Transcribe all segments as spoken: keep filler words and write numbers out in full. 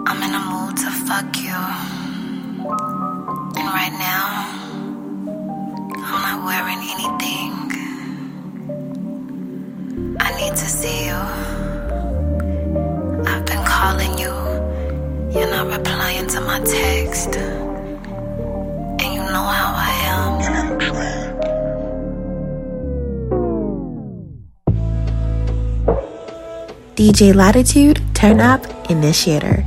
I'm in a mood to fuck you. And right now, I'm not wearing anything. I need to see you. I've been calling you. You're not replying to my text. And you know how I am. D J Latitude, Turn Up Initiator.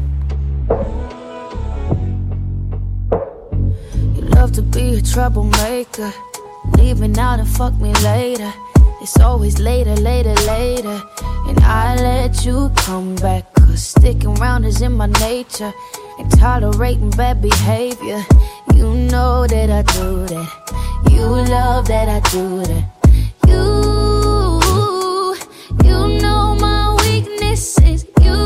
You love to be a troublemaker, leaving out and fuck me later. It's always later, later, later. And I let you come back, cause sticking around is in my nature. And tolerating bad behavior, you know that I do that. You love that I do that. You, you know my weaknesses. You,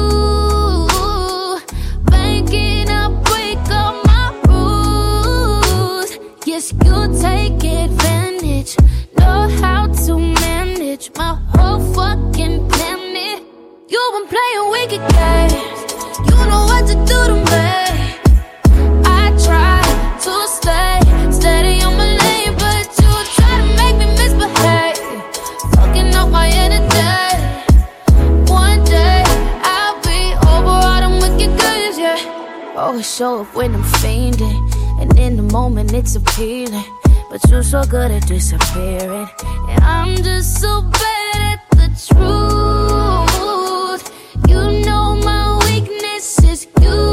banking I break all my rules. Yes, you take advantage, know how to manage my whole fucking planet. You been playing wicked games, you know what to do to me. I try to stay steady on my lane, but you try to make me misbehave, fucking up my energy. One day I'll be over all them wicked games, yeah. Always show up when I'm fiending, and in the moment it's appealing, but you're so good at disappearing, and I'm just so bad at the truth. You know my weakness is you,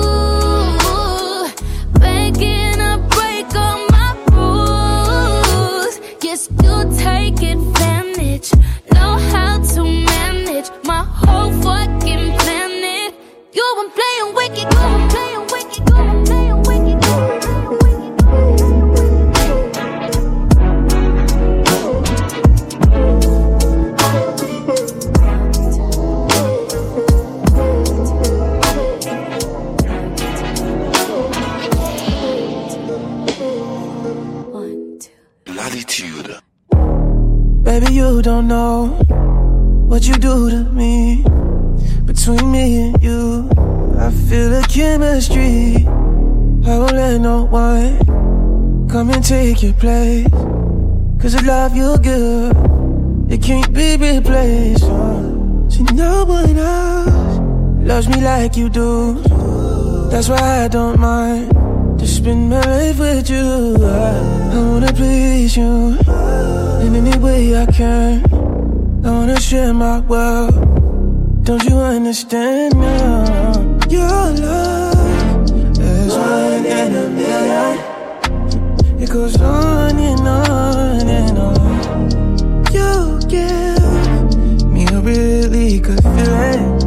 begging to break all my rules. Yes, you take advantage, know how to manage my whole fucking planet. You been playing wicked, you been playing wicked, you been playing wicked, you been playing wicked. Latitude. Baby, you don't know what you do to me. Between me and you, I feel the chemistry. I won't let no one come and take your place, cause the love you give, it can't be replaced. See, no one else loves me like you do. That's why I don't mind to spend my life with you. I, I wanna please you in any way I can. I wanna share my world. Don't you understand now? Your love is one in a million. It goes on and on and on. You give me a really good feeling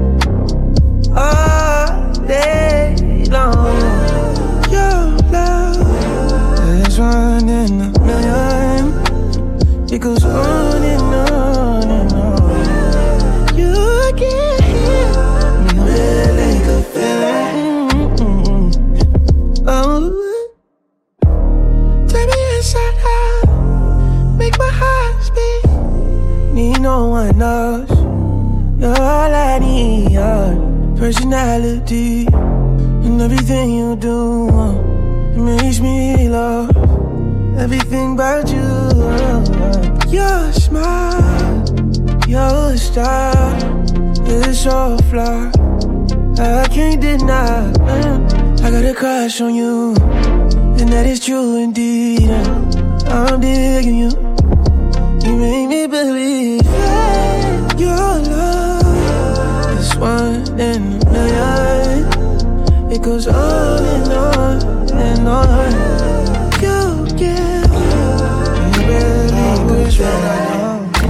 all day long. Your love is one in a million. It goes on and on and on. You give me a really good feeling. Mm-mm-mm. Oh, turn me inside out, make my heart speak. Need no one else. You're all I need. Your personality and everything you do, it makes me love everything about you. Your smile, your style, it's so fly, I can't deny. I got a crush on you, and that is true indeed. I'm digging you, you make me believe that your love is one in a million. It goes on and on and on. You give me really good feeling.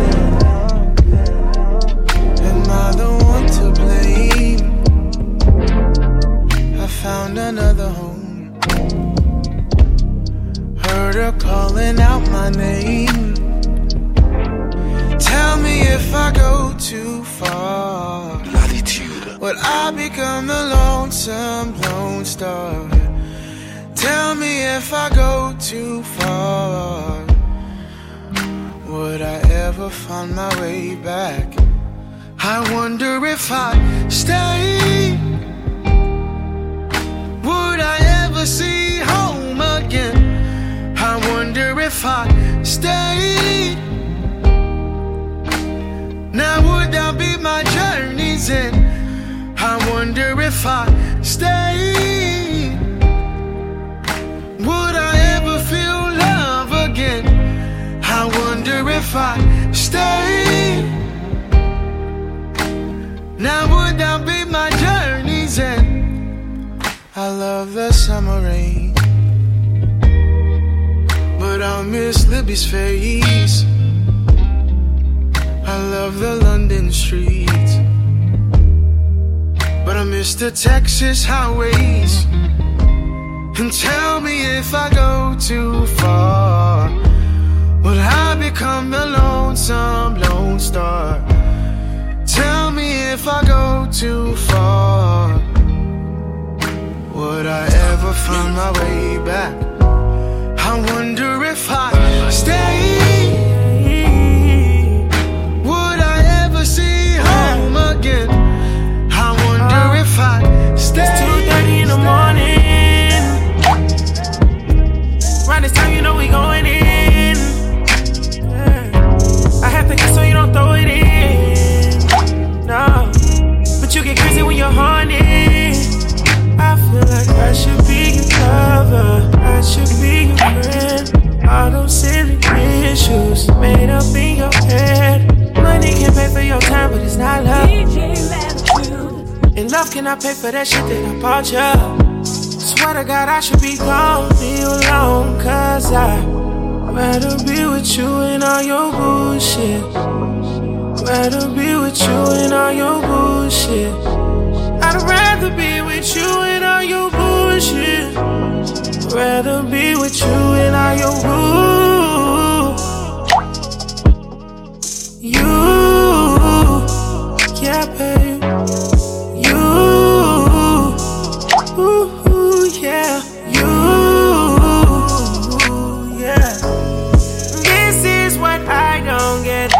Am I the one to blame? I found another home. Heard her calling out my name. Tell me if I go too far. Latitude. Would I become the lonesome Lone Star? Tell me if I go too far, would I ever find my way back? I wonder if I stay ever see home again, I wonder if I stayed. Now would that be my journey's end? I wonder if I stayed. Would I ever feel love again? I wonder if I stayed. Now would that be my journey's end? I love the summer rain, but I miss Libby's face. I love the London streets, but I miss the Texas highways. And tell me if I go too far, will I become a lonesome lone star? Tell me if I go too far, would I ever find my way back? I wonder if I stay. Would I ever see home again? I wonder if I stay. It's two thirty in the morning. Around this time you know we going in. Yeah. I have to kiss so you don't throw it in. No, but you get crazy when you're horny. I feel like I should be your lover, I should be your friend. All those silly issues made up in your head. Money can pay for your time, but it's not love. And love cannot pay for that shit that I bought you. Swear to God I should be gone, leave you alone. Cause I'd rather be with you and all your bullshit. Rather be with you and all your bullshit. I'd rather be with you and all your bullshit. Rather be with you and all your bull. You, yeah, babe. You, ooh, yeah. You, yeah. This is what I don't get.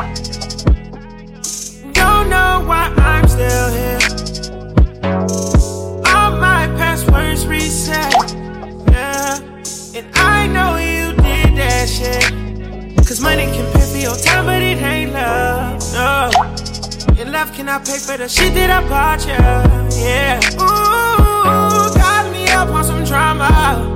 Don't know why I'm still here. All my passwords reset, yeah. And I know you did that shit. Cause money can pay for your time, but it ain't love, no. And love cannot pay for the shit that I bought you, yeah. Ooh, got me up on some drama,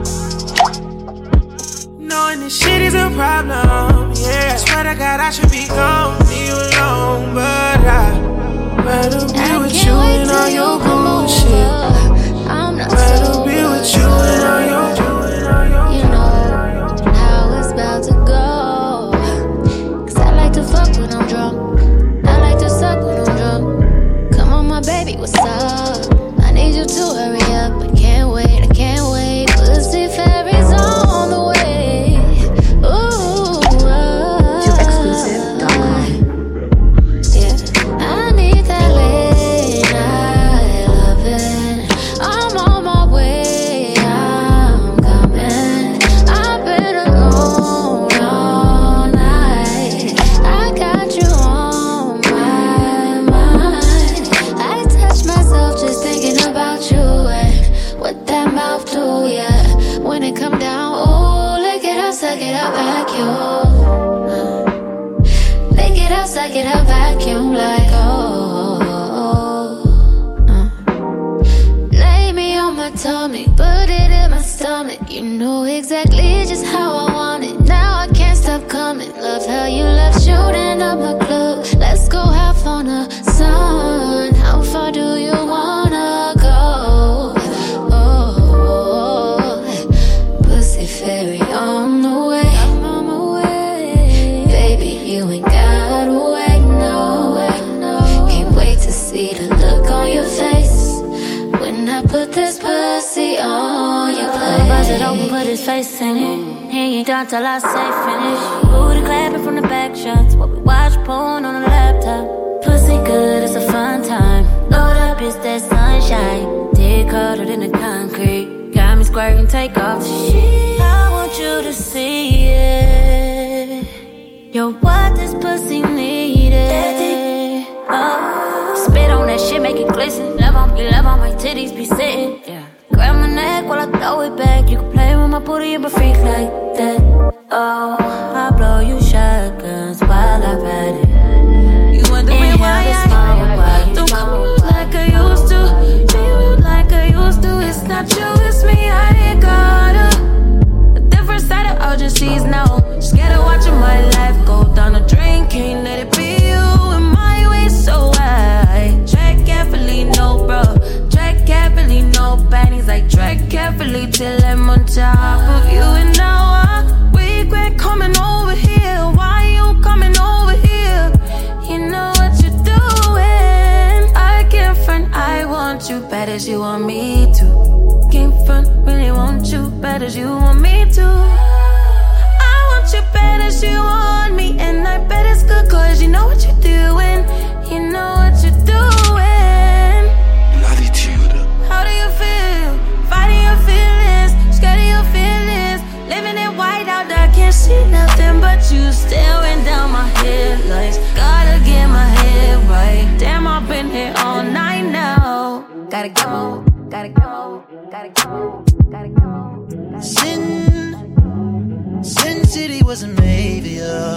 knowing this shit is a problem, yeah. Swear to God I should be gone, leave you alone. But I'd rather be I with you and all your bullshit. I'm not Rather so be with you and all your. you know how it's about to go. Cause I like to fuck when I'm drunk, I like to suck when I'm drunk. Come on my baby, what's up? I need you to hurry up, I can't wait, I can't wait. Pussy fairies on the way. Ooh, To exclusive dot com. yeah, I need that late night loving. I'm on my way, I'm coming. I've been alone all night. I got you on my mind. I touch myself just thinking about you and what that mouth do, yeah. When it come down, ooh, lick it up, suck it up, vacuum. Lick it up, suck it up, vacuum like oh. uh. Lay me on my tummy, put it in my stomach. You know exactly just how I want it. Now I can't stop coming. Love how you love shooting up my club. Let's go have fun, the sun. How far do you wanna go? Oh, pussy fairy on the way. I'm on my way. Baby, you ain't gotta wait, no. Can't wait to see the look on your face when I put this pussy on your plate. Buzz it open, put his face in it. He ain't done till I say finish. Booty clapping from the back shots while we watch porn on the laptop. Pussy good, it's a fun time. Load up, it's that sunshine. Dick harder than the concrete. Got me squirting, take off the shit. I want you to see it. Yo, what this pussy needed. Oh, spit on that shit, make it glisten. Love on me, love on my titties be sitting. Yeah. grab my neck while I throw it back. You can play with my booty and my freak like that. Oh, I blow you shotguns while I ride it. You wondering why I don't come like I used to, be like I used to. It's not you, it's me. I ain't got a, a different side of urgencies now. Scared of watching my life go down the drain. Can't let it be you in my way, so I tread carefully, no bro. Tread carefully, no panties. Like tread carefully till I'm on top of you. And now I regret coming over here. Why you coming over here? You know what you're doing. I can't front, I want you bad as you want me to. Can't front, really want you bad as you want me to. I want you bad as you want me. And I bet it's good cause you know what you're doing. You know what you're doing. Latitude. How do you feel? Fighting your feelings, scared of your feelings. Living in white out, I can't see nothing but you staring down my headlights. Gotta get my head right. Damn, I've been here all night now. Gotta go, gotta go, gotta go, gotta go. Sin, Sin City wasn't made for you.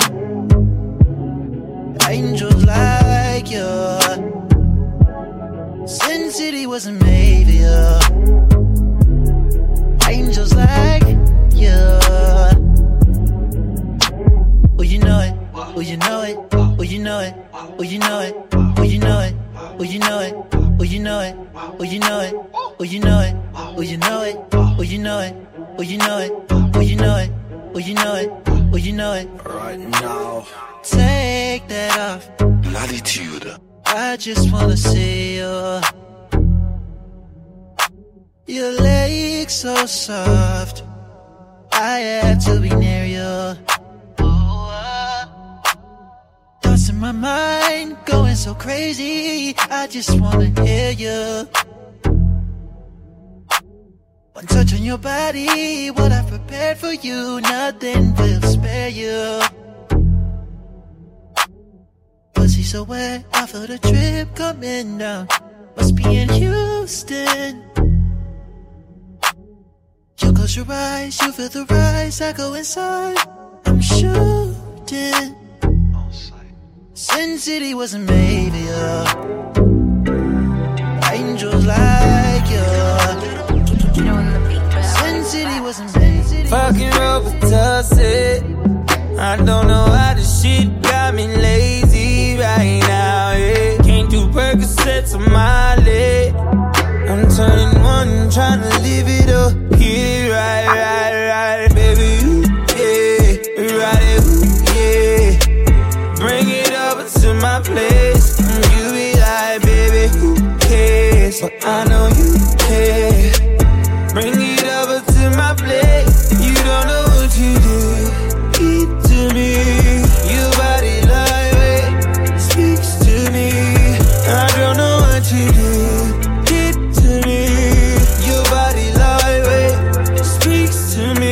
Angels like you. Sin City wasn't made for you. Angels like you. Oh, you know it. Oh, you know it. Oh, you know it. Oh, you know it. Oh, you know it. Oh, you know it. Oh, you know it. Oh, you know it. Oh, you know it. Oh, you know it. Oh, you know it. Oh, you know it. Oh, you know it. Oh, you know it. Oh, you know it. Right now. Take that off. Latitude. I just wanna see you. Your legs so soft. I had to be near you. Thoughts in my mind going so crazy. I just wanna hear you. One touch on your body, what I prepared for you, nothing will spare you. Pussy so wet, I feel the drip coming down. Must be in Houston. You close your eyes, you feel the rise, I go inside. I'm shooting. Sin City wasn't made for you. Angels like you. Sin City wasn't made for you. Fucking Robitussin. I don't know how this shit got me lazy right now, yeah. Can't do Percocets on my leg. I'm turning one, trying to live it up. Yeah, right, right, right. Baby, ooh, yeah, right, ooh, yeah. Bring it over to my place. You be like, baby, who cares? But I know you care. Bring it over to my place. You don't know what you did. Eat to me. Your body lightweight speaks to me. I don't know what you did. Did to me. Your body lightweight speaks to me.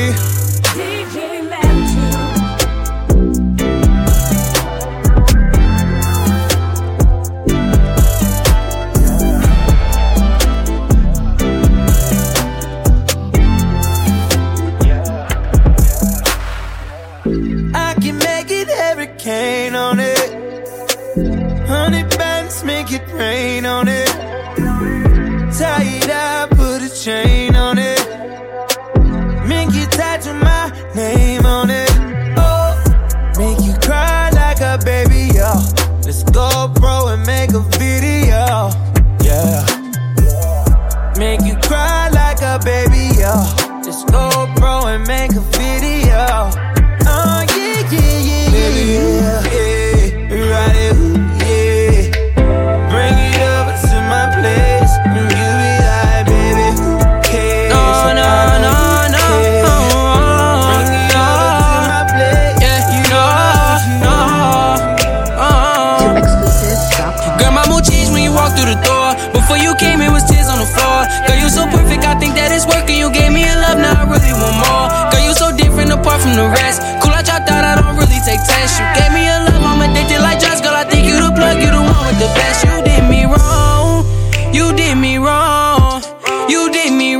Hurricane on it. Hundred bands make it rain on it. Tie it up, put a chain on it. Make you tattoo my name on it. Oh, make you cry like a baby, yo. Let's go, bro, and make a video, yeah. Make you cry like a baby, yo. Let's go, bro, and make a video. Oh, yeah, yeah, yeah, baby, yeah, yeah, right it, yeah. Bring it over to my place, and you be like, baby, who cares? No, no, no, no, bring it over to my place, yeah, you know, no, Tube Exclusive dot com. Girl, my mood changed when you walked through the door. Before you came, it was tears on the floor. Girl, you so perfect, I think that it's working. You gave me a love, now I really want more. Girl, you so different apart from the rest. Cool, I dropped out, I don't really take tests. You gave me a love, I'm addicted like drugs. Girl, I think you the plug, you the one with the best. You did me wrong, you did me wrong, you did me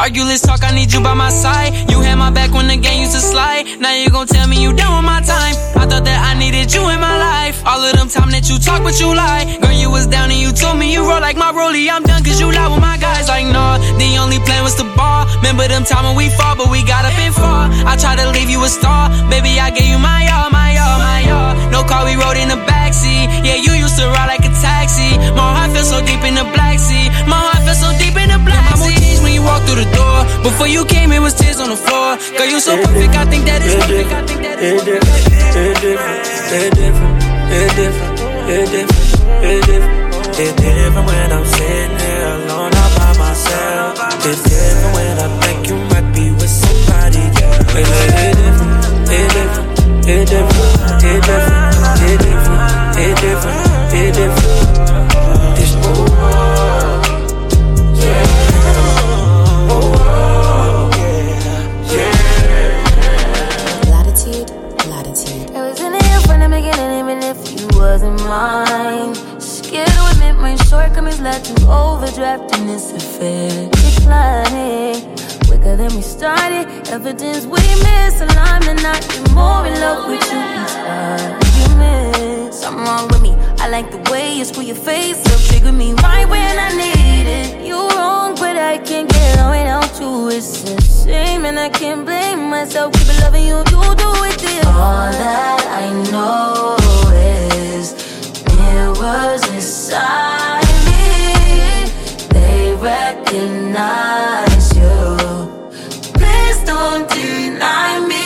Argue, let's talk, I need you by my side. You had my back when the game used to slide. Now you gon' tell me you done with my time. I thought that I needed you in my life. All of them time that you talk, but you lie. Girl, you was down and you told me you roll like my rollie. I'm done cause you lie with my guys. Like, nah, the only plan was to ball. Remember them time when we fought, but we got up and fought. I tried to leave you a star. Baby, I gave you my all, my all, my all. No car, we rode in the backseat. Yeah, you used to ride like a taxi. My heart feels so deep in the Black Sea. My heart feels so deep in the Black Sea. Changed when you walked through the door. Before you came, it was tears on the floor. Girl, you so perfect, I think that it's perfect. I think that it's perfect. It's different, it's different, it's different, it's different, it's different. It's different when I'm sitting here alone all by myself. It's different when I think you might be with somebody, yeah. It's different, it's different, it's different, it's different, it's different, it's different, it's different. It's wasn't mine. Scared to admit my shortcomings led to overdraft in this affair. Declining quicker than we started. Evidence we misaligned and I get more in love with you each argument. Something wrong with me. I like the way you screw your face up, trigger me right when I need it. You wrong, but I can't get on without you. It's a shame and I can't blame myself. Keep loving you, you do it this. All that I know is mirrors inside me. They recognize you. Please don't deny me.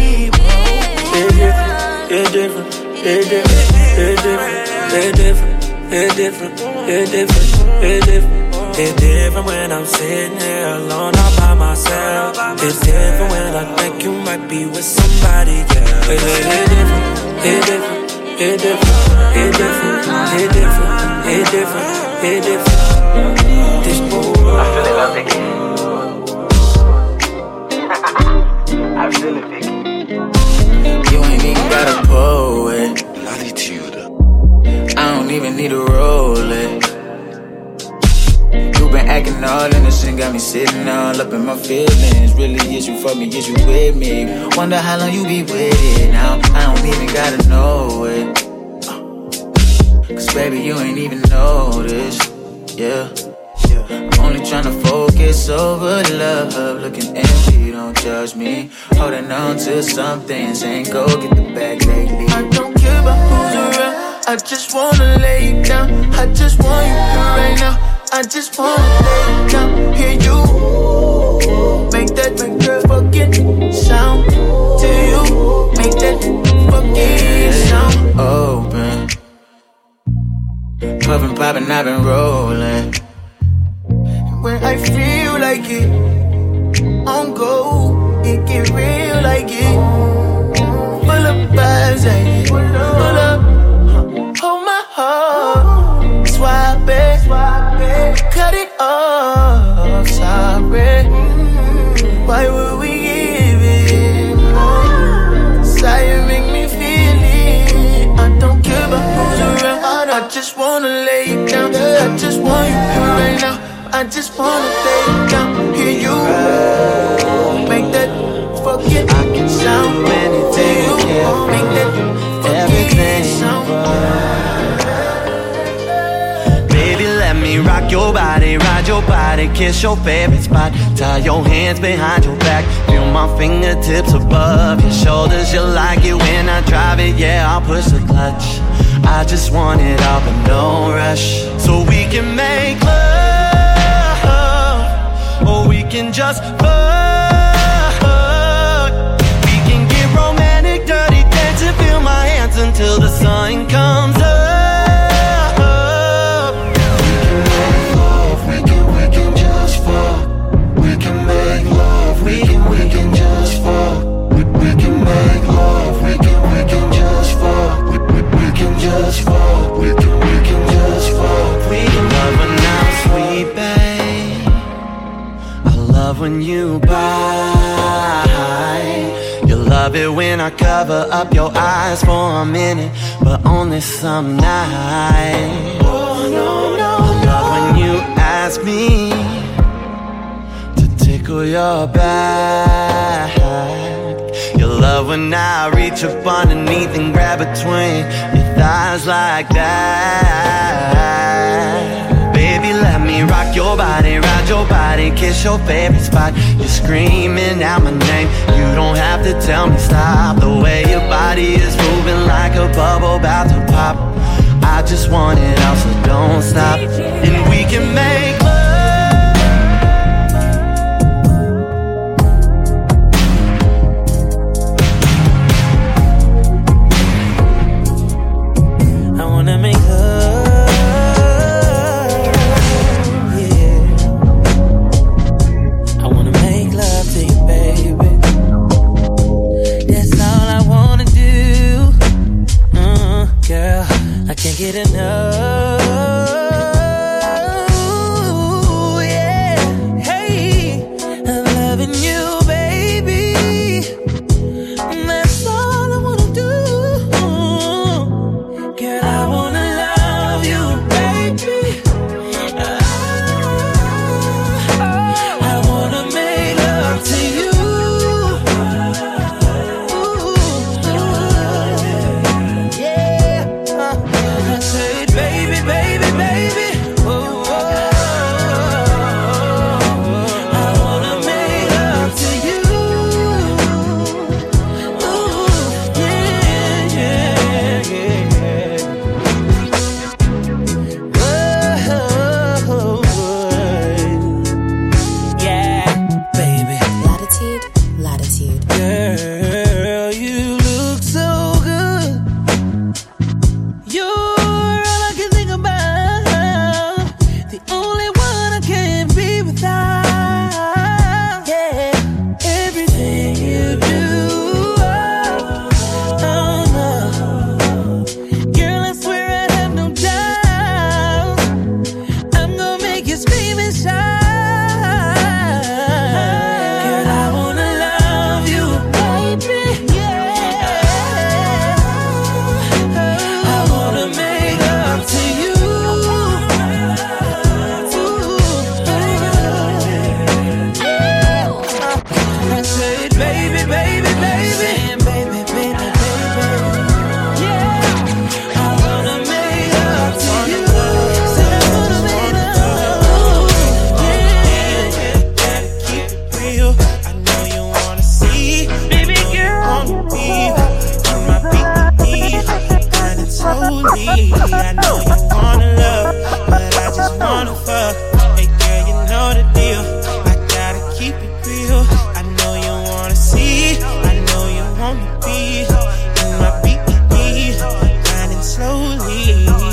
It's different, it's different, it's different, it's different, it's different, it's different, it's different. It's different when I'm sitting here alone all by myself. It's different when I think you might be with somebody, yeah. It's different, it's different, it's different, it's different, it's different, it's different, it's different. This boy, I feel it, I'm thinking. I feel it, Vicky. You ain't even gotta pull it. Latitude. I don't even need to roll it. You been acting all innocent, got me sitting all up in my feelings. Really, is you for me, is you with me? Wonder how long you be with it now. I don't even gotta know it. Cause baby, you ain't even noticed. Yeah, I'm only tryna focus over love. Looking empty, don't judge me. Holding on to some things, ain't go get the bag lately. I don't care about who's around, I just wanna lay you down. I just want you here right now. I just wanna lay down, hear you make that girl fucking sound. To you, make that fucking sound. Open, puffin', poppin', I've been rollin'. When I feel like it, on go, it get real like it. Full of vibes, ain't it? Full up, hold my heart, swap it. Cut it off, sorry. Why would we give it? Desire make me feel it. I don't care about who's around. I just wanna lay you down. I just want you here right now. I just wanna lay you down. Hear you make that fucking sound. Anything you make that fucking sound. Rock your body, ride your body, kiss your favorite spot. Tie your hands behind your back, feel my fingertips above your shoulders. You like it when I drive it, yeah, I'll push the clutch. I just want it all but no rush. So we can make love, or we can just fuck. We can get romantic, dirty dancing, feel my hands until the sun comes up. When you buy, you love it when I cover up your eyes for a minute, but only some night. Oh, no, no, I love when you ask me to tickle your back. You love when I reach up underneath and grab between your thighs like that. Baby, let me rock your body, ride your body, kiss your favorite spot. You're screaming out my name, you don't have to tell me stop. The way your body is moving like a bubble about to pop. I just want it all, so don't stop. And we can make love. I wanna make love, yeah. I wanna make love to you, baby. That's all I wanna do, uh, girl. I can't get enough, yeah. Hey, I'm loving you, baby. That's all I wanna do. Girl, I wanna love you, baby. I wanna make love to you. I said, baby, baby, baby. Oh, oh, oh. I wanna make love to you. Ooh, yeah, yeah, yeah. Whoa, yeah, baby. Latitude, latitude. Girl, you look so good. You're all I can think about. The only one I can't be without. Yeah, everything you do. Oh, oh no. Girl, I swear I have no doubt. I'm gonna make you scream and shout. Girl, I wanna love you, baby. Yeah. I wanna make love to you. I said, baby, baby, baby. Baby, baby, baby. Yeah. I wanna make love to you. Said I wanna make love. Yeah. Gotta keep it real. I know you wanna see, baby girl. Wanna be in my beat, kinda slowly. I know you wanna love, but I just wanna fuck. Hey girl, you know the deal. I gotta keep it real. I know you wanna see, I know you wanna be in my beat, kinda slowly.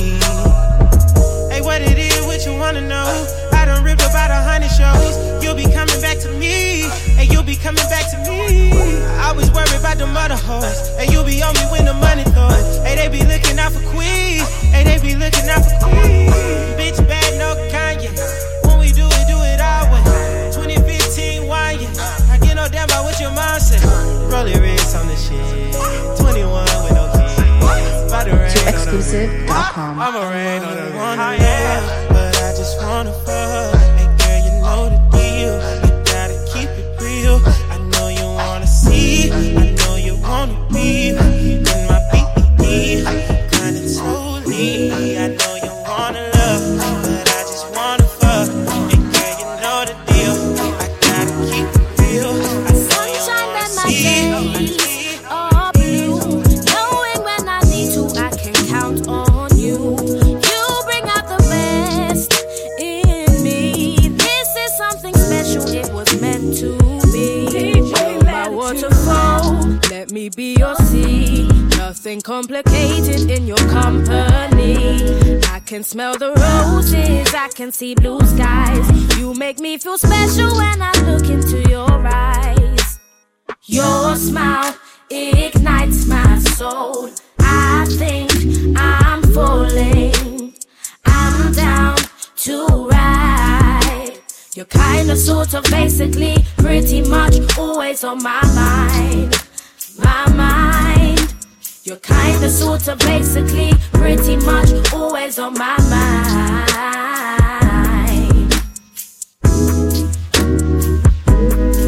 Hey, what it is, what you wanna know? I done ripped about a hundred shows. You'll be coming back to me, and you'll be coming back to me. I always worry about the mother hoes, and you'll be on me when the money throws. Hey, they be looking out for Queen, hey, they be looking out for Queen. Bitch bad, no Kanye. When we do it, do it our way. twenty fifteen wine, yeah. I get no damn about what your mom said. Rolling wrist on the shit. twenty-one with no kids. About to rain on the exclusive dot com. I'ma rain on the one, yeah. But I just wanna fuck. Hey girl, you know the deal. You gotta keep it real. I know you wanna see, I know you wanna be in my beat, kinda slowly. I know you wanna love, but I just wanna fuck. Hey girl, you know the deal. I gotta keep it real. I know you wanna see, All blue, knowing when I need to, I can count on you. You bring out the best in me. This is something special, it was meant to be. My waterfall, let me be your sea. Nothing complicated in your company. I can smell the roses, I can see blue skies. You make me feel special when I look into your eyes. Your smile ignites my soul. I think I'm falling. I'm down to ride. You're kinda, sort of, basically, pretty much always on my mind. My mind. You're kinda, sort of, basically, pretty much always on my mind.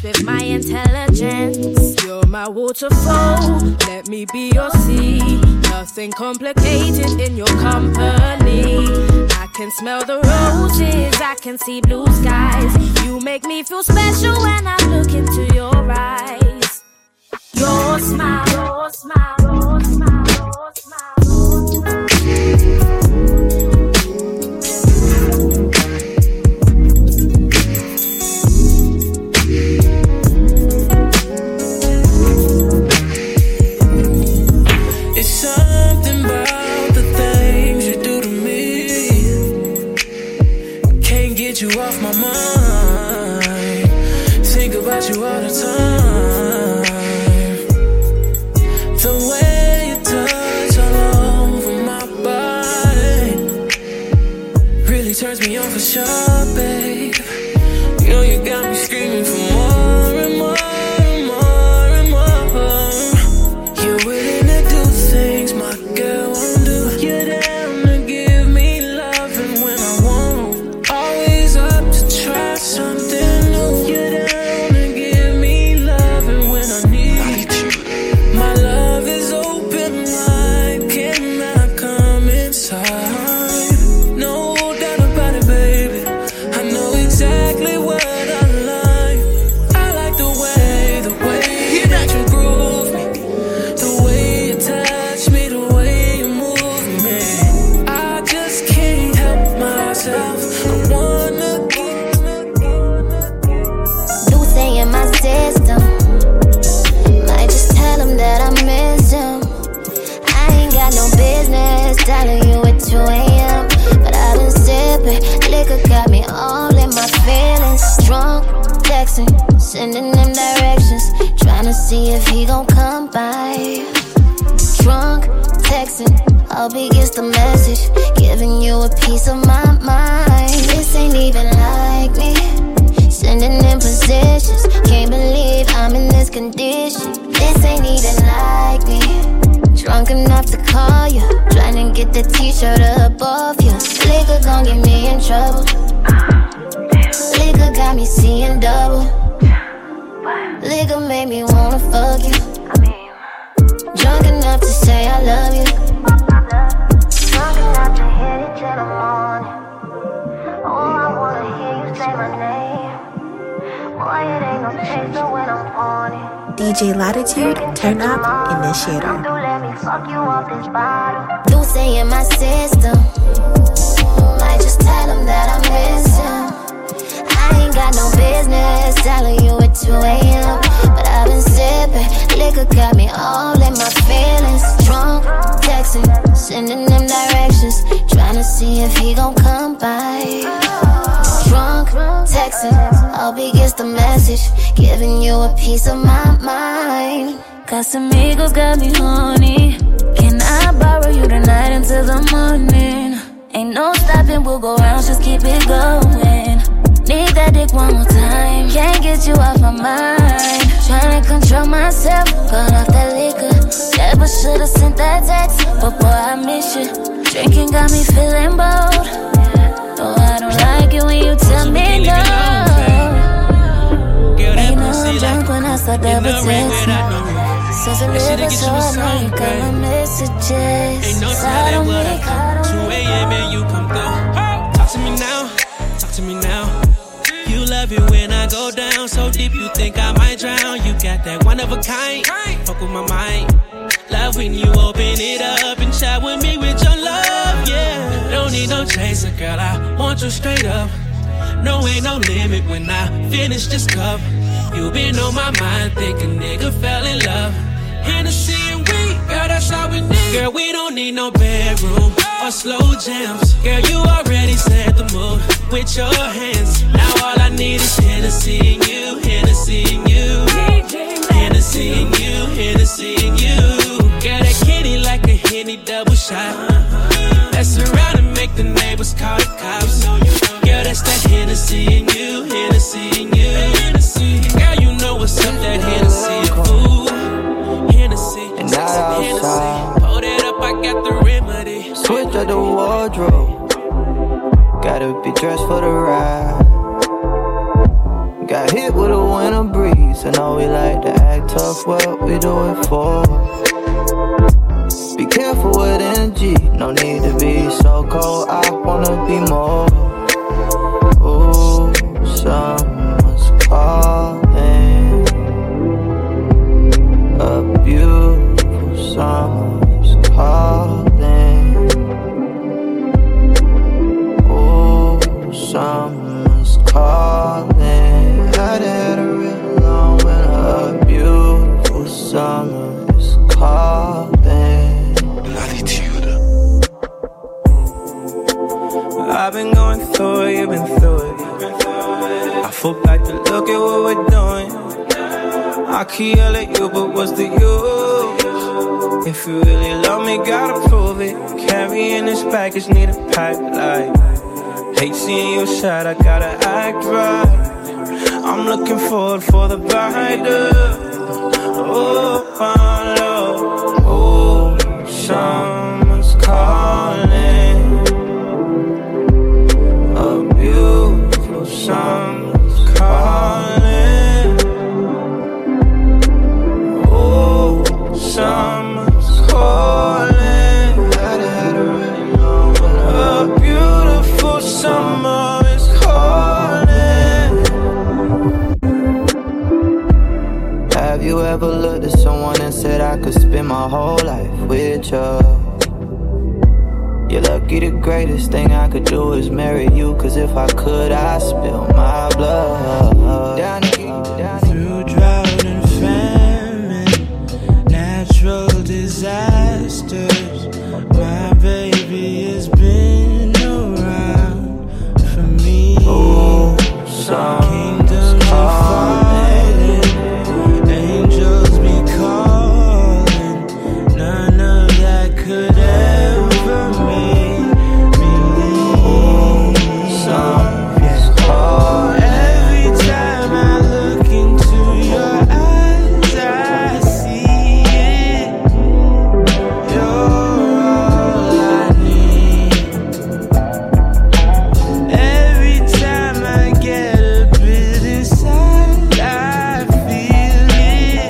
with my intelligence. You're my waterfall, let me be your sea. Nothing complicated in your company. I can smell the roses, I can see blue skies. You make me feel special when I look into your eyes. Your smile, your smile, your smile, your smile. It's something about the things you do to me. Can't get you off my mind. Think about you all the time. The way you touch all over my body really turns me on for sure, babe. You know you got me screaming for more and more and more and more. You're willing to do things my girl won't do. You're down to give me loving when I won't. Always up to try something new. You're down to give me loving when I need. My love is open wide, can I come inside? No doubt about it, baby. I know exactly what I like. I like the way, the way that you groove me, the way you touch me, the way you move me. I just can't help myself. I wanna Lucy in my system. Might just tell him that I miss him. I ain't got no business telling you at two a.m. But I've been sipping, liquor got me all in my feelings. Drunk, texting, sending them directions, trying to see if he gon' come by. Drunk, texting, hope he gets the message, giving you a piece of my mind. This ain't even like me, sending in positions, can't believe I'm in this condition. This ain't even like me, drunk enough to call you, trying to get the t-shirt up off you. Liquor gon' get me in trouble, liquor got me seeing double. Liquor made me wanna fuck you, drunk enough to say I love you, drunk enough to hit it till the morning. Oh, I wanna hear you say my name. Boy, it ain't no chaser when I'm on it. D J Latitude, turn up, initiator. Don't let me fuck you off this bottle. Lucy in my system. Might just tell him that I miss him. I ain't got no business telling you at two a.m. But I've been sipping, liquor got me all in my feelings. Drunk, texting, sending them directions, trying to see if he gon' come by. Drunk, texting, hope he gets the message, giving you a piece of my mind. Casamigos got me horny. Can I borrow you tonight until the morning? Ain't no stopping, we'll go round, just keep it going. Need that dick one more time, can't get you off my mind. Trying to control myself, got off that liquor. Never should've sent that text, but boy I miss you. Drinking got me feeling bold. No, I don't like it when you tell me no. Ain't no drunk when I start double texting. Since I live so I know you got my messages. Ain't no telling what I come. two a.m. and you come through. Talk to me now, talk to me now. You love it when I go down so deep you think I might drown. You got that one of a kind, fuck with my mind. Love when you open it up and chat with me with your love, yeah. Don't need no chaser, girl, I want you straight up. No, ain't no limit when I finish this cup. You been on my mind, think a nigga fell in love. Hennessy and weed, girl, that's all we need. Girl, we don't need no bedroom or slow jams. Girl, you already set the mood with your hands. Now all I need is Hennessy and you, Hennessy and you, Hennessy and you, Hennessy and you. Girl, that kitty like a Henny double shot. Mess around and make the neighbors call the cops. Girl, that's that Hennessy and you, Hennessy and you. Girl, you know what's up, that Hennessy and food. Hennessy, and not outside. Hold it up, I got the remedy. Switch up the wardrobe. Gotta be dressed for the ride. Got hit with a winter breeze. I know we like to act tough, what we do it for. Be careful with energy, no need to be so cold, I wanna be more. Ooh, someone's calling. A beautiful summer's calling. Ooh, summer's calling. Had had a real long winter. A beautiful summer's calling. Latitude. I've been going through it, you've been through it. I fall back to look at what we're doing. I can yell at you, but what's the use? If you really love me, gotta prove it. Carrying this baggage, need a pipeline. Hate seeing your side, I gotta act right. I'm looking forward for the brighter. Oh, my love. Oh, summer's calling. A beautiful summer's calling. Oh, summer's calling. A beautiful summer is calling. Have you ever looked at someone and said I could spend my whole life with you? You're lucky, the greatest thing I could do is marry you. Cause if I could, I'd spill my blood. Down here, down through drought and famine, natural disasters, my baby has been around for me. Oh, kingdoms are falling, angels be calling. None of that could ever make me leave. summer's calling. Every time I look into your eyes, I see it. You're all I need. Every time I get a bit inside, I feel it.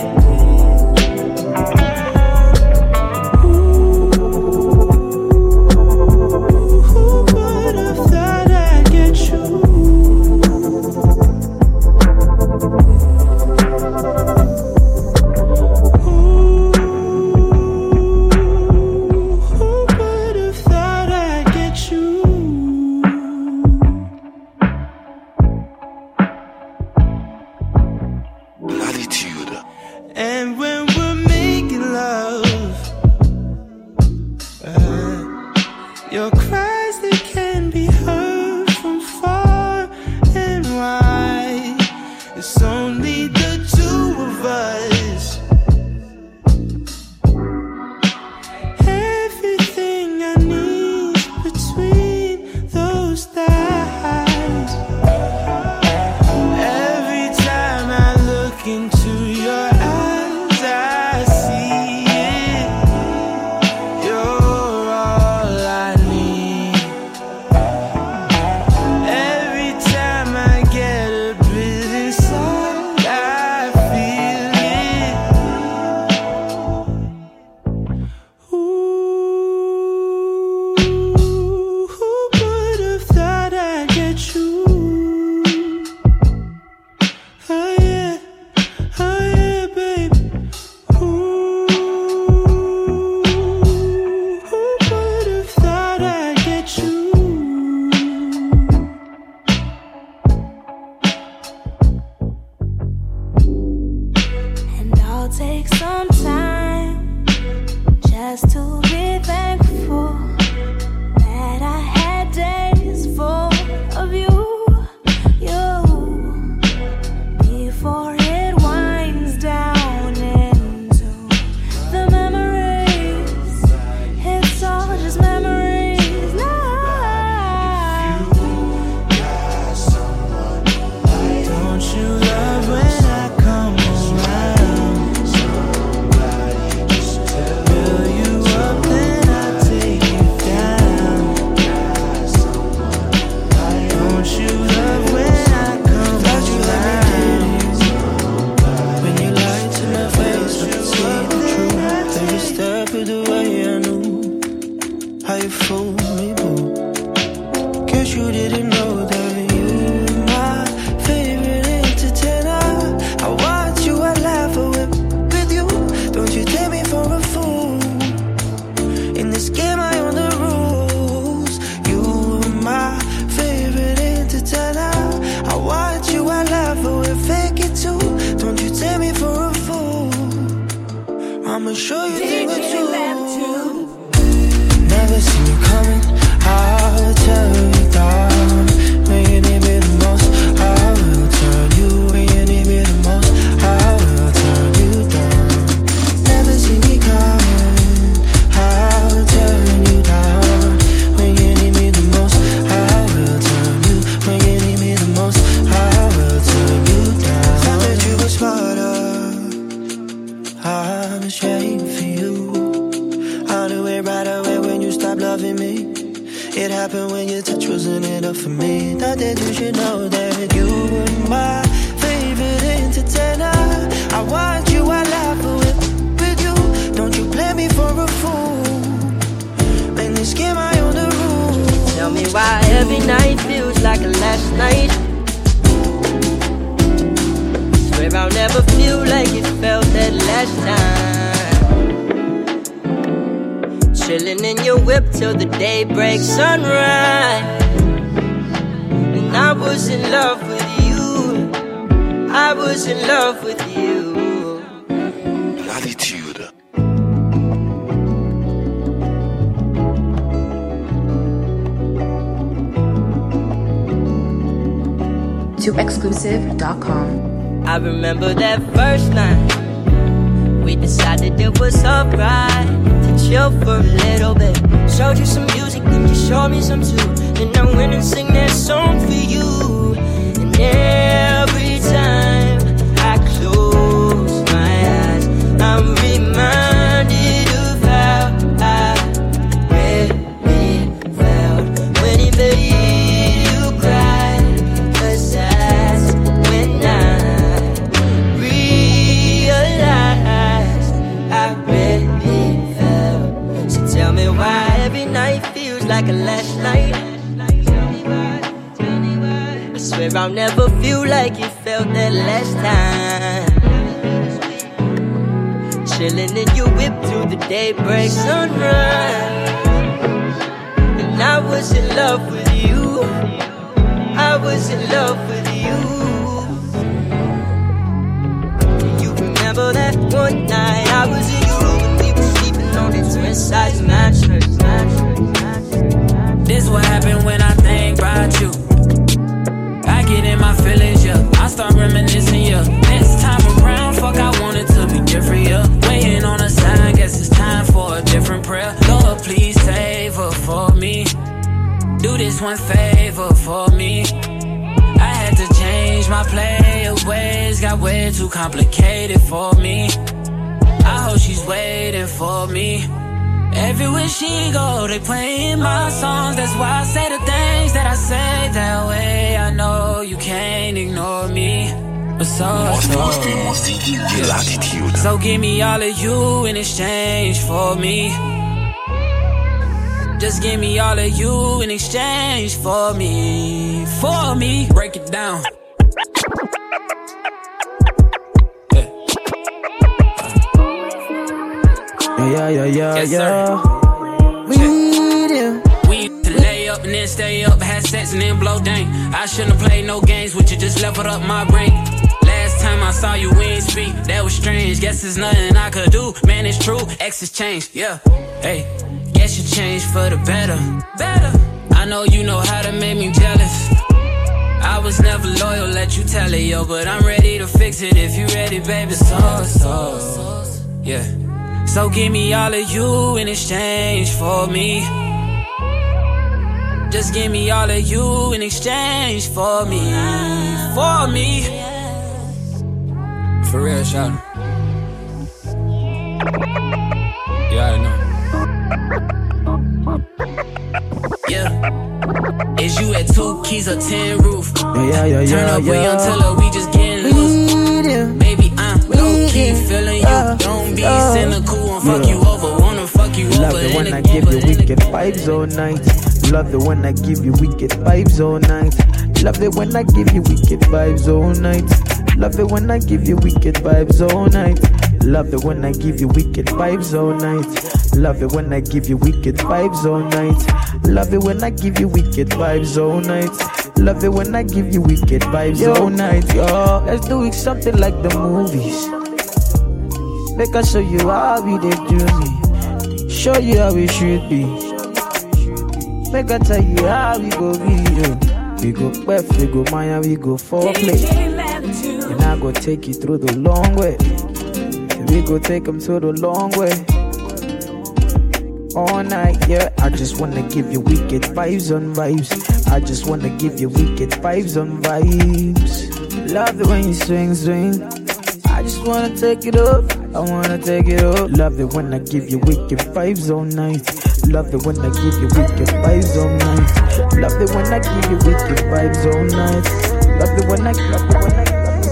Ooh, who would have thought I'd get you? Who would have thought I'd get you? Latitude. And when we're making love, uh, your cries, they can be heard from far and wide. It's only the two of us. Everything I need between those thighs. Every time I look into your eyes, I see it. You're all I need. Every time I get a bit inside, I feel it. Ooh, who would have thought I'd get you? Oh yeah, oh yeah, baby. Ooh, who would have thought I'd get you? And I'll take some time just to be thankful that I had days full of you, you, before it winds down into the memories. It's all just memories now. Don't you love when I come around? Fill you up, then I show you thing or two. Never seen you coming, I'll tell you down. When you need me the most, I will turn you. When you need me the most, I will turn you down. Never seen me coming, I'll turn you down. When you need me the most, I will turn you. When you need me the most, I will turn you down. Thought that you were smarter, I'm ashamed for you. I knew it right away when you stopped loving me. It happened when your touch wasn't enough for me. Thought that you should know that you were my favorite entertainer. I want you, I laugh with, with you. Don't you play me for a fool. When this game I own the rules. Tell me why every night feels like a last night. Swear I'll never feel like it felt that last time. Chilling in your whip till the day breaks sunrise. And I was in love with you. I was in love with you. Latitude. to exclusive dot com. I remember that first night. We decided it was alright to chill for a little bit. Showed you some music and you showed me some too. And I went and sang that song for you. And every time I close my eyes, I'm reminded of how I really felt when he made you cry. 'Cause that's when I realized I really felt. So tell me why every night feels like a last night. I swear I'll never feel like you felt that last time. Chilling in your whip till the day breaks sunrise. And I was in love with you. I was in love with you. You remember that one night I was in your room and we were sleeping on the twin size mattress. This what happened when I think about you. I get in my feelings, yeah. I start reminiscing, yeah. Next time around, fuck, I want it to be different, yeah. Waiting on a sign, guess it's time for a different prayer. Lord, please save her for me. Do this one favor for me. I had to change my player ways, got way too complicated for me. I hope she's waiting for me. Everywhere she go, they playing my songs. That's why I say the things that I say that way. I know you can't ignore me. But so, so, so give me all of you in exchange for me. Just give me all of you in exchange for me. For me. Break it down. Yeah, yeah, yeah, yes, yeah. Sir. We need him. We to lay up and then stay up, had sex and then blow dang. I shouldn't have played no games with you, just leveled up my brain. Last time I saw you, we ain't speak, that was strange. Guess there's nothing I could do, man, it's true. Exes changed, yeah. Hey, guess you changed for the better. Better. I know you know how to make me jealous. I was never loyal, let you tell it, yo. But I'm ready to fix it if you ready, baby. So, so, yeah. So give me all of you in exchange for me. Just give me all of you in exchange for me. For me. For real, shout. Yeah, I know. Yeah. Is you at two keys or ten roof? Yeah, yeah, yeah, Turn yeah, up yeah. way until uh, we just getting loose. Baby, I'm low key feeling you. Don't be cynical and fuck you over. Wanna fuck you over. Love it when I give you wicked vibes all night. Love it when I give you wicked vibes all night. Love it when I give you wicked vibes all night. Love it when I give you wicked vibes all night. Love it when I give you wicked vibes all night. Love it when I give you wicked vibes all night. Love it when I give you wicked vibes all night. Love it when I give you wicked vibes all night. Yo, let's do it something like the movies. Make I show you how we dey do me. Show you how we should be. Make I tell you how we go be. Yeah. We go pef, we go maya, we go foreplay. And I go take you through the long way. And we go take them through the long way. All night, yeah. I just wanna give you wicked vibes on vibes. I just wanna give you wicked vibes on vibes. Love it when you swing, swing. I just wanna take it up. I wanna take it up. Love it when I give you wicked vibes all night. Love it when I give you wicked vibes all night. Love it when I give you wicked vibes all night. Love it when I, love it when I, love it when I.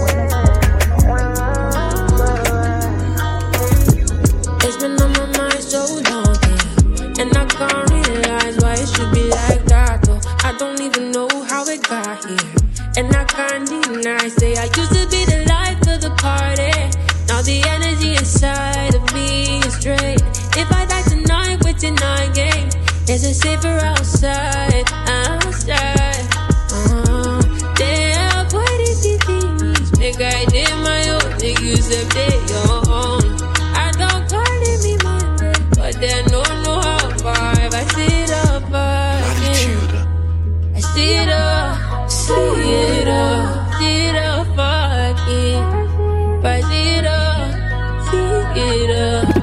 It's been on my mind so long, yeah. And I can't realize why it should be like that, though. I don't even know how it got here. And I can't deny, say I used to be the life of the party. Now the energy inside of me is drained. If I die tonight with tonight game, there's a safer outside, outside. Uh-huh. Damn, what is these things? Make I did my own, they use them day your own. I don't call it me my day, but they don't know how far. If I see it up, I see it up, see it up, see it up, fucking. If I see it up, see it up.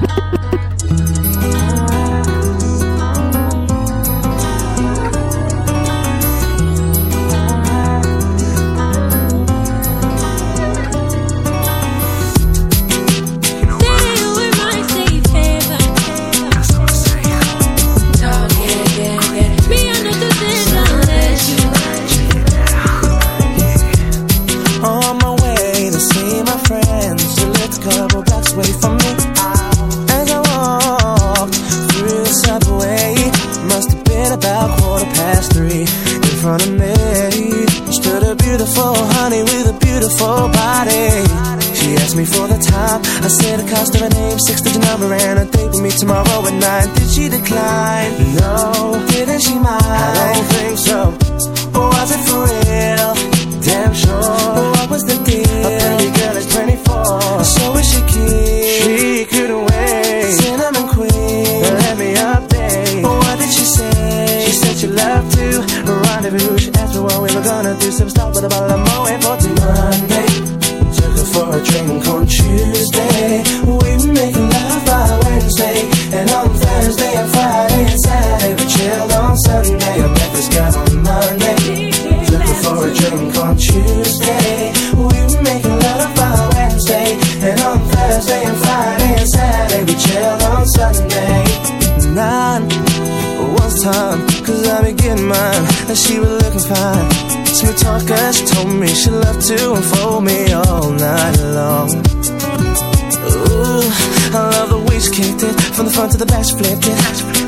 I said the cost of her name, six-digit number, and a date with me tomorrow at nine. Did she decline? No. Didn't she mind? I don't think so. Was it for real? Damn sure. What was the deal? A pretty girl is twenty-four. So is she keen? She couldn't wait. Cinnamon queen, let me update. What did she say? She said she loved to rendezvous. She asked me what we were gonna do. Some stop with a bottle of Moet for Monday. For a drink on Tuesday, we were making love by Wednesday, and on Thursday and Friday and Saturday we chilled on Sunday. I met this guy on Monday, took her for a drink on Tuesday. We were making love by Wednesday, and on Thursday and Friday and Saturday we chilled on Sunday. Nine was time, cause I be getting mine, and she was looking fine. Smooth talker, she told me she loved to unfold me all night long. Ooh, I love the way she kicked it, from the front to the back she flipped it.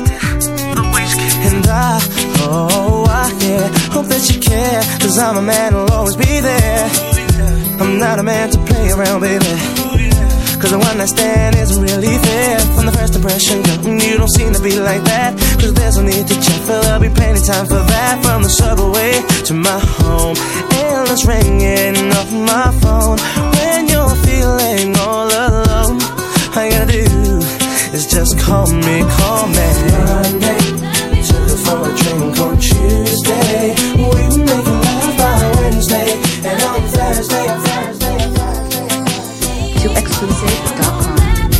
And I, oh, I, yeah, hope that you care, cause I'm a man who'll always be there. I'm not a man to play around, baby, cause the one night stand isn't really fair. From the first impression, girl, you don't seem to be like that, cause there's no need to check, but there'll be plenty time for that. From the subway to my home, endless ringing off my phone. When you're feeling all alone, all you gotta do is just call me, call me. Monday, took her for a drink on Tuesday. We were making love by Wednesday, and on Thursday, on Thursday, on Thursday. to exclusive dot com.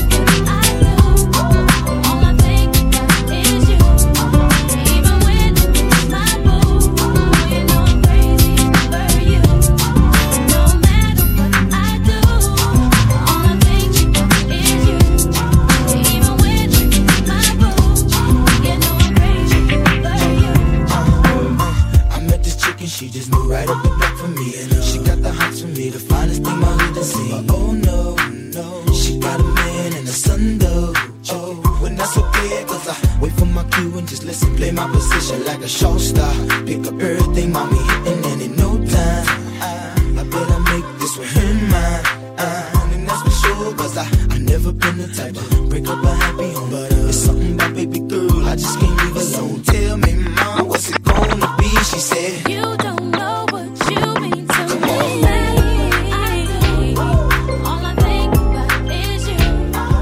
She just moved right up the block for me, and uh, she got the hots for me, the finest thing my hood has seen. Uh, oh no, no, she got a man and a son though. Oh, when that's okay, cause I wait for my cue and just listen, play my position like a show star. Pick up everything, mommy hitting, and in no time, I, I bet I make this with her mine. Uh, and that's for sure, cause I, I never been the type to break up a happy home. But uh, it's something about baby girl, I just can't leave alone. Tell me, mom, what's it gonna be? She said, you don't know what you mean to me. I do. All I think about is you.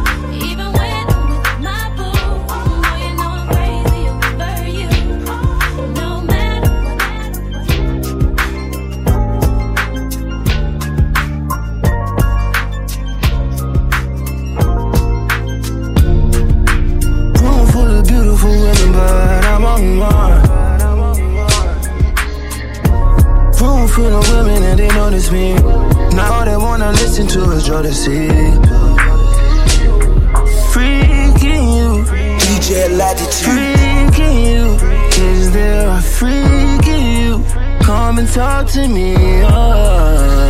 wanna listen to is Jodeci. Freaking you, D J Latitude. Freaking you, is there a freak in you? Come and talk to me, oh.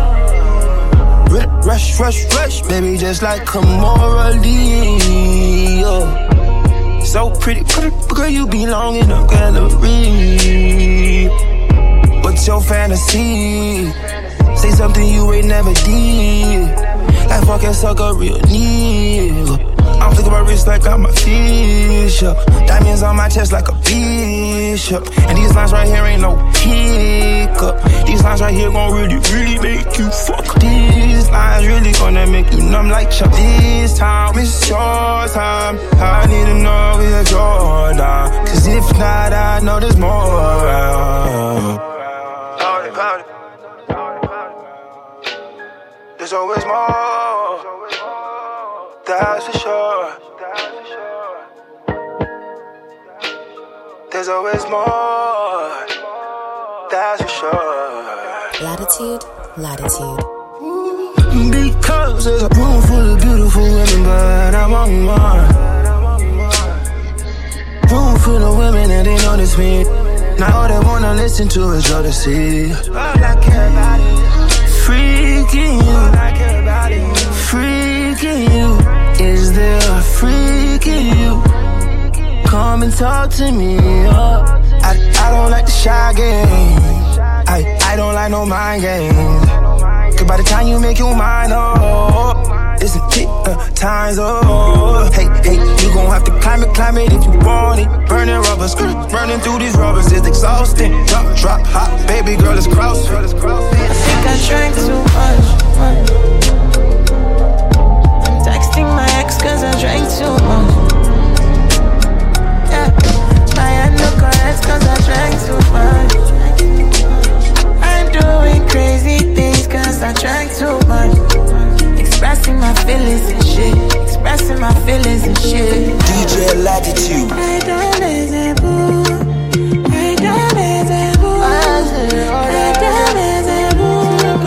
Rush, rush, rush, baby, just like Kamora Lee, oh. So pretty, pretty, girl, you belong in a gallery. What's your fantasy? Say something you ain't never did. Like fucking suck a real nigga. I'm flicking my wrist like I'm a fish up. Diamonds on my chest like a bishop. And these lines right here ain't no hiccup. These lines right here gon' really, really make you fuck. These lines really gonna make you numb like Chuck. This time, it's your time. I need to know if you're down. Cause if not, I know there's more. Party, party. There's always more. That's for sure. There's always more. That's for sure. Latitude, latitude. Because there's a room full of beautiful women, but I want more. Room full of women and they notice me. Now all they wanna listen to is Jodeci. All I care about is freaking you. All I care about is freaking you. Is there a freak in you? Come and talk to me, oh. I, I don't like the shy games. I, I don't like no mind games. Cause by the time you make your mind up, it's a tick uh, times up. Hey, hey, you gon' have to climb it, climb it if you want it. Burning rubbers, burning through these rubbers is exhausting. Drop, drop, hot, baby girl, it's cross. I think I drank too much. Texting my ex cause I drank too much. Yeah, my hand no correct cause I drank too much. I'm doing crazy things cause I drank too much. Expressing my feelings and shit. Expressing my feelings and shit. D J Latitude. I don't let it boo. I don't let it boo. I don't let it boo.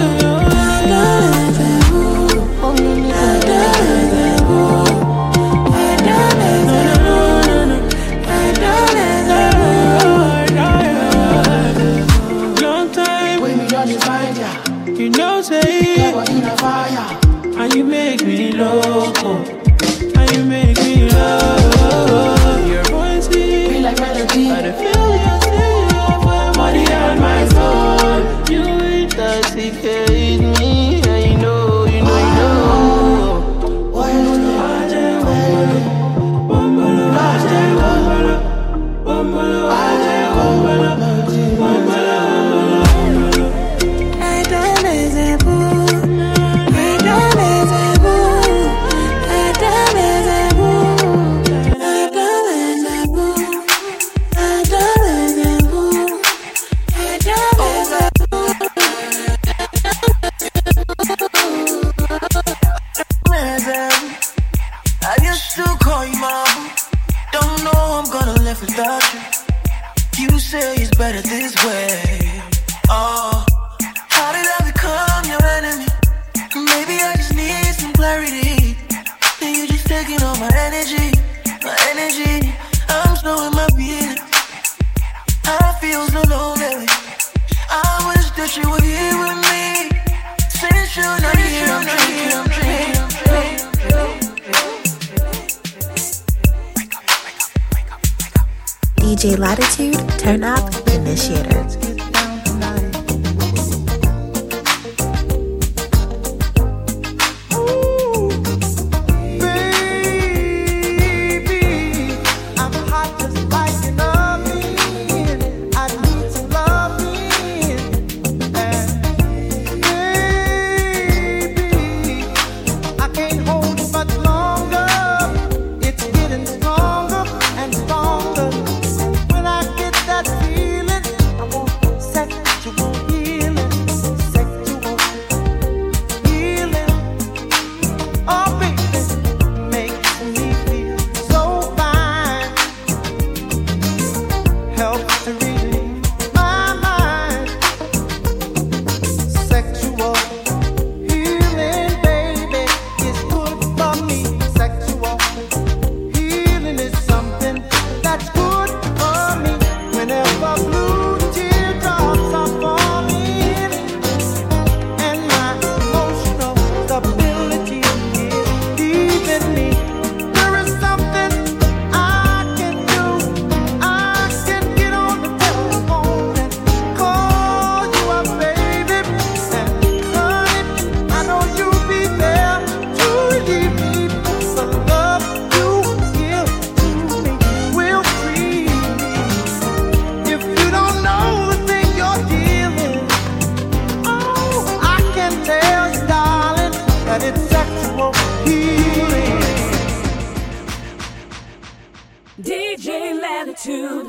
You know, say, and you make me loco, and you make me love your voice, be like melody. I feel you, see you, my body and my soul. You intoxicate me, and you know, you know, you know. Why you know? D J Latitude, Turn Up Initiator. When I get that feeling, I want Latitude.